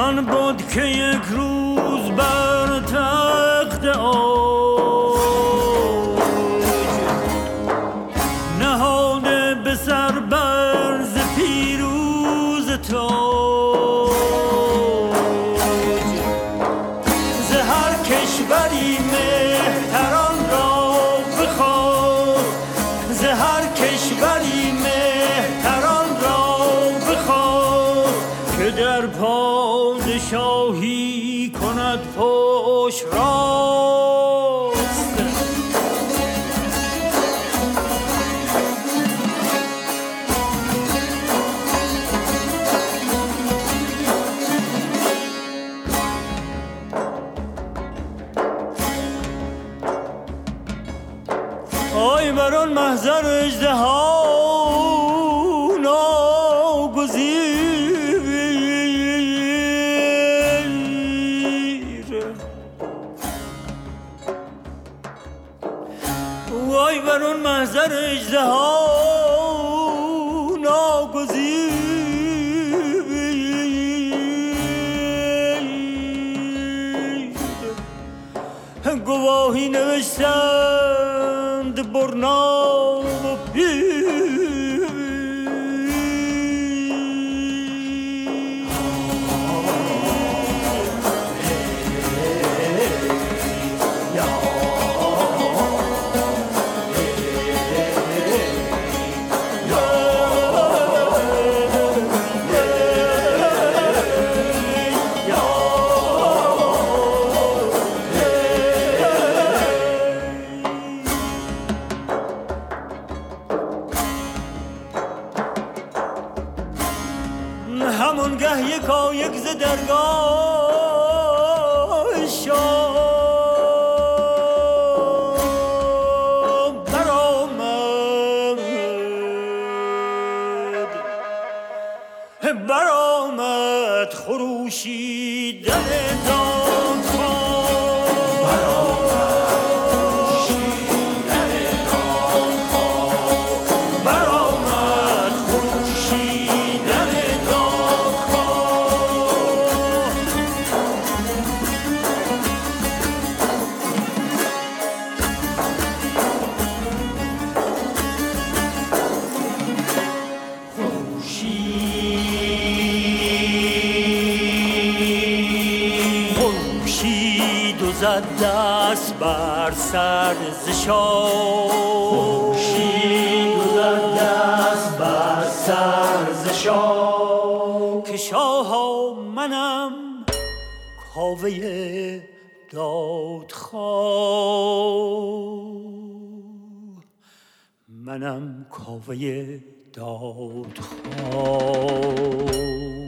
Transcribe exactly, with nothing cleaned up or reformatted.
آن بود که یک روز بر تخت اوج نهاده به سر برز پیروز تاج ز هر کشوری مهتران را بخواست ز هر کشوری مهتران را بخواست که در پادشاهی کند پشت راست. آی بر آن محضر اژدها وای بر اون محضر اژدها ناگزیر گواهی نوشتند برنا و پیر همونگه یکا یک ز درگاه شام برآمد برآمد خروشیدن دست بر سر ز شاه خورشید زد دست بر سر ز شاه که شاها منم کاوه دادخواه منم کاوه دادخواه